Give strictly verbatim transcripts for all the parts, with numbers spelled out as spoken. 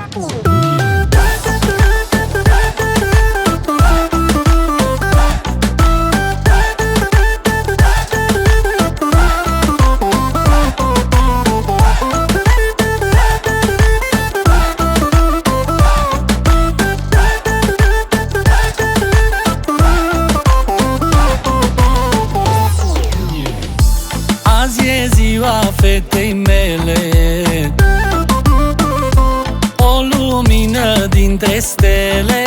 Azi e ziua fetei mele, o lumină dintre stele,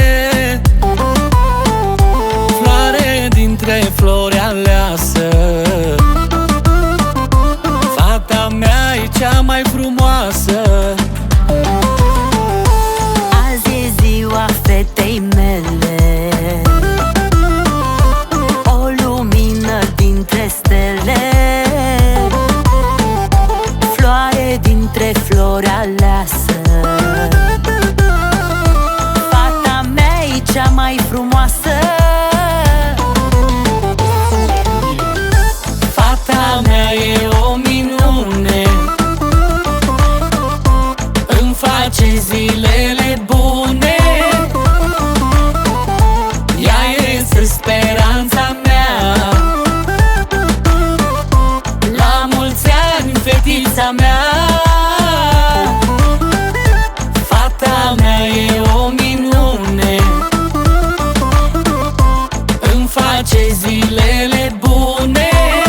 floare dintre flori aleasă. Fata mea e cea mai frumoasă. Azi e ziua fetei mele, o lumină dintre stele, floare dintre flori aleasă. Fata mea e cea mai frumoasă. Fata mea e o minune, îmi face zilele bune. Ea este speranța mea. La mulți ani, fetița mea. Fata mea e o minune, îmi face zilele bune.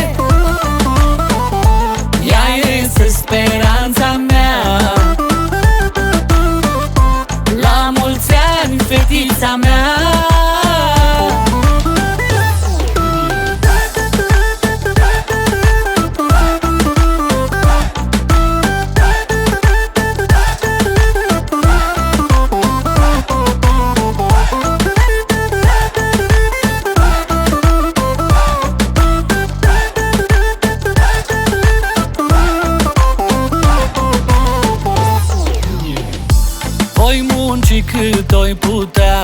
Ea este speranța mea. La mulți ani, fetița mea. Voi munci cât oi putea,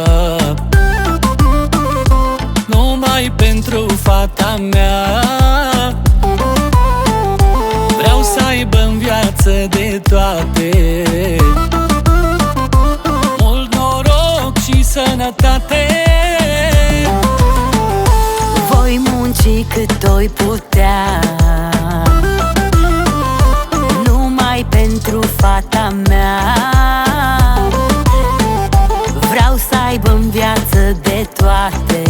numai pentru fata mea. Vreau să aibă în viață de toate, mult noroc și sănătate. Voi munci cât oi putea, numai pentru fata mea. Vreau să aibă în viață de toate,